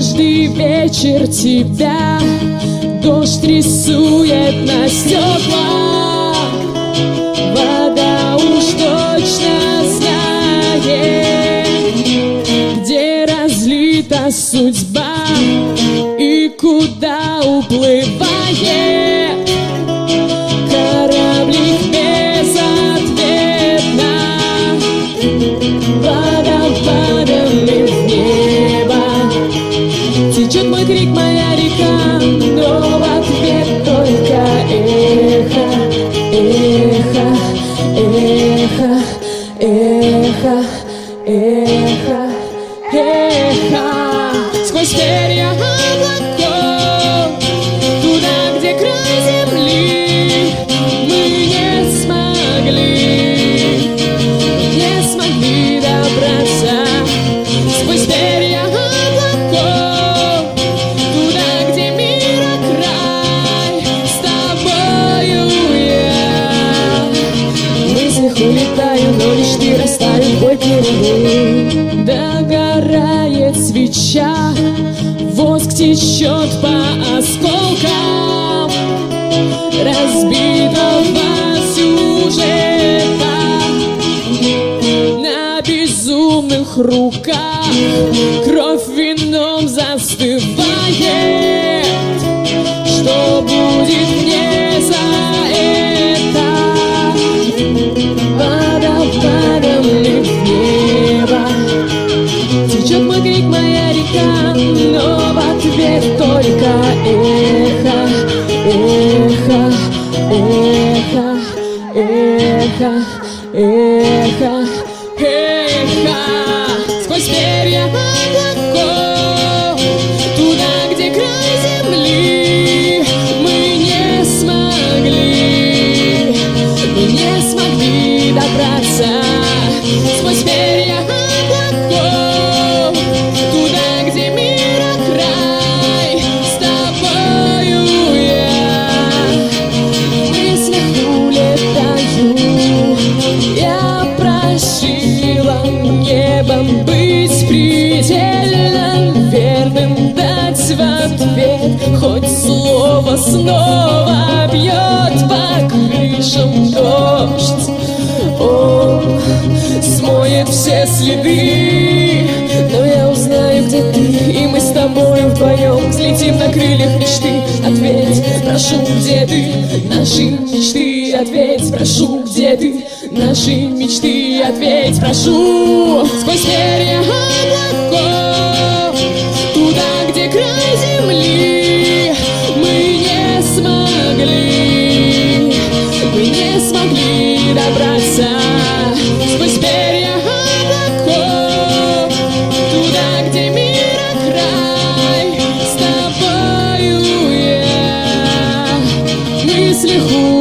Каждый вечер тебя дождь рисует на стеклах. Вода уж точно знает, где разлита судьба и куда уплывает кораблик безответно. Водопадами в небо течет мой крик, моя река, но в ответ только эхо, эхо, эхо, эхо, эхо, эхо. Сквозь перья облаков, туда, где край земли, мы не смогли добраться. Сквозь перья облаков, туда, где мира край, с тобою я. В мыслях улетаю, но лишь ты растаю в горький рвы. Догорает свеча, воск течет по осколкам разбитого сюжета. На безумных руках кровь вином застывает. Что будет мне за это? Водопадами в небо течет мой крик, моя река, но в ответ только эхо, эхо, эхо, эхо, эхо, эхо. Сквозь перья облаков, туда, где край земли, мы не смогли добраться. Сквозь перья облаков, туда, где мира край, с тобою я. В мыслях улетаю, я просила небом быть предельно верным, дать в ответ хоть слово. Снова бьет по крышам дождь, он смоет все следы, но я узнаю, где ты, и мы с тобой вдвоем взлетим на крыльях мечты. Ответь, прошу, где ты, наши мечты? Ответь, прошу, где ты, наши мечты? Ответь, прошу. Сквозь перья облаков, туда, где край земли, мы не смогли добраться. Сквозь перья облаков, туда, где мира край, с тобою я. В мыслях